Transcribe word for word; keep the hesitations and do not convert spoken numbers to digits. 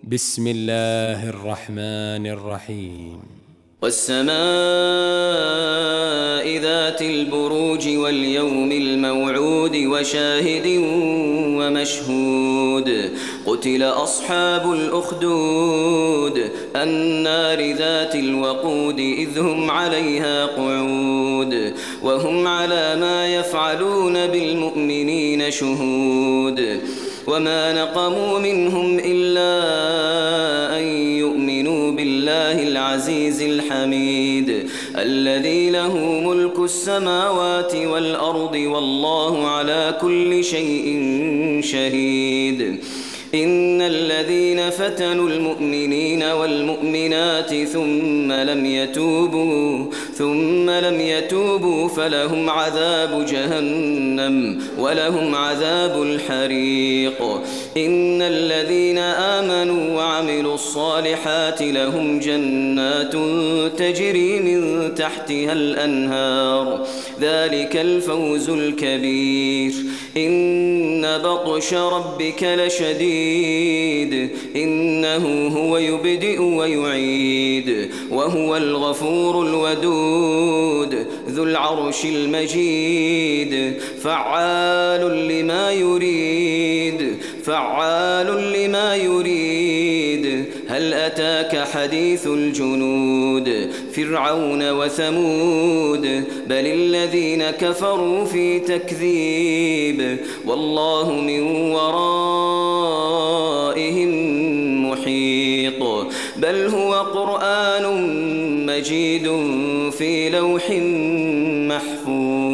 بسم الله الرحمن الرحيم. والسماء ذات البروج واليوم الموعود وشاهد ومشهود قتل أصحاب الأخدود النار ذات الوقود إذ هم عليها قعود وهم على ما يفعلون بالمؤمنين شهود وما نقموا منهم إلا أن يؤمنوا بالله العزيز الحميد الذي له ملك السماوات والأرض والله على كل شيء شهيد. إن الذين فتنوا المؤمنين والمؤمنات ثم لم يتوبوا ثم لم يتوبوا فلهم عذاب جهنم ولهم عذاب الحريق. إن الذين آمنوا وعملوا الصالحات لهم جنات تجري من تحتها الأنهار ذلك الفوز الكبير. إن بطش ربك لشديد إنه هو يبدئ ويعيد وهو الغفور الودود ذو العرش المجيد فعال لما يريد فعال لما يريد. هل أتاك حديث الجنود فرعون وثمود بل الذين كفروا في تكذيب والله من ورائهم محيط. بل هو قرآن مجيد في لوح محفوظ.